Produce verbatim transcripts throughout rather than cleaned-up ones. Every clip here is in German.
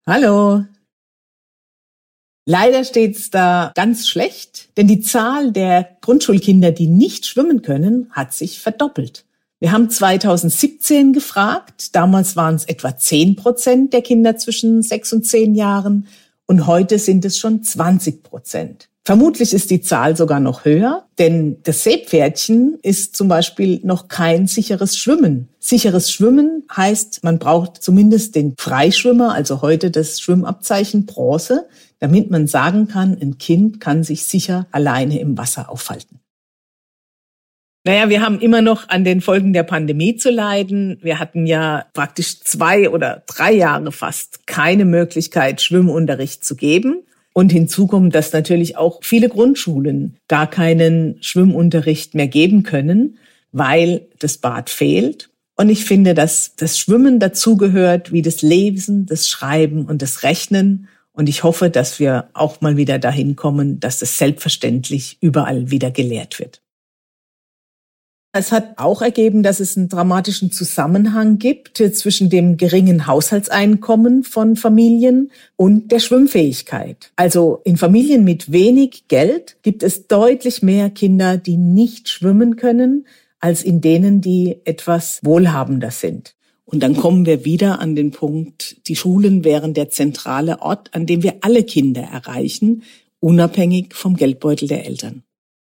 Hallo. Leider steht's da ganz schlecht, denn die Zahl der Grundschulkinder, die nicht schwimmen können, hat sich verdoppelt. Wir haben zweitausendsiebzehn gefragt, damals waren es etwa zehn Prozent der Kinder zwischen sechs und zehn Jahren und heute sind es schon zwanzig Prozent. Vermutlich ist die Zahl sogar noch höher, denn das Seepferdchen ist zum Beispiel noch kein sicheres Schwimmen. Sicheres Schwimmen heißt, man braucht zumindest den Freischwimmer, also heute das Schwimmabzeichen Bronze, damit man sagen kann, ein Kind kann sich sicher alleine im Wasser aufhalten. Naja, wir haben immer noch an den Folgen der Pandemie zu leiden. Wir hatten ja praktisch zwei oder drei Jahre fast keine Möglichkeit, Schwimmunterricht zu geben. Und hinzu kommt, dass natürlich auch viele Grundschulen gar keinen Schwimmunterricht mehr geben können, weil das Bad fehlt. Und ich finde, dass das Schwimmen dazugehört, wie das Lesen, das Schreiben und das Rechnen. Und ich hoffe, dass wir auch mal wieder dahin kommen, dass das selbstverständlich überall wieder gelehrt wird. Es hat auch ergeben, dass es einen dramatischen Zusammenhang gibt zwischen dem geringen Haushaltseinkommen von Familien und der Schwimmfähigkeit. Also in Familien mit wenig Geld gibt es deutlich mehr Kinder, die nicht schwimmen können, als in denen, die etwas wohlhabender sind. Und dann kommen wir wieder an den Punkt, die Schulen wären der zentrale Ort, an dem wir alle Kinder erreichen, unabhängig vom Geldbeutel der Eltern.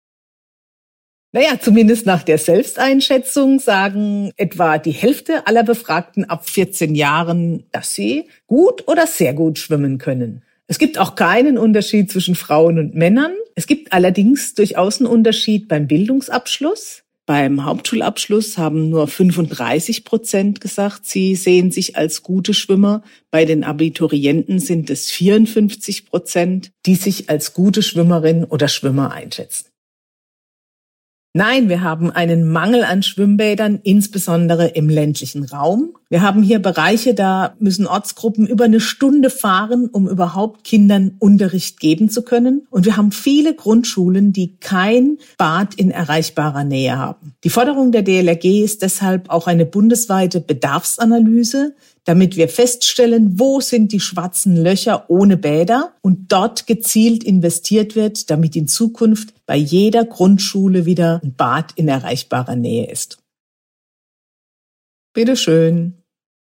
Naja, zumindest nach der Selbsteinschätzung sagen etwa die Hälfte aller Befragten ab vierzehn Jahren, dass sie gut oder sehr gut schwimmen können. Es gibt auch keinen Unterschied zwischen Frauen und Männern. Es gibt allerdings durchaus einen Unterschied beim Bildungsabschluss. Beim Hauptschulabschluss haben nur fünfunddreißig Prozent gesagt, sie sehen sich als gute Schwimmer. Bei den Abiturienten sind es vierundfünfzig Prozent, die sich als gute Schwimmerin oder Schwimmer einschätzen. Nein, wir haben einen Mangel an Schwimmbädern, insbesondere im ländlichen Raum. Wir haben hier Bereiche, da müssen Ortsgruppen über eine Stunde fahren, um überhaupt Kindern Unterricht geben zu können. Und wir haben viele Grundschulen, die kein Bad in erreichbarer Nähe haben. Die Forderung der D L R G ist deshalb auch eine bundesweite Bedarfsanalyse, damit wir feststellen, wo sind die schwarzen Löcher ohne Bäder und dort gezielt investiert wird, damit in Zukunft bei jeder Grundschule wieder ein Bad in erreichbarer Nähe ist. Bitteschön.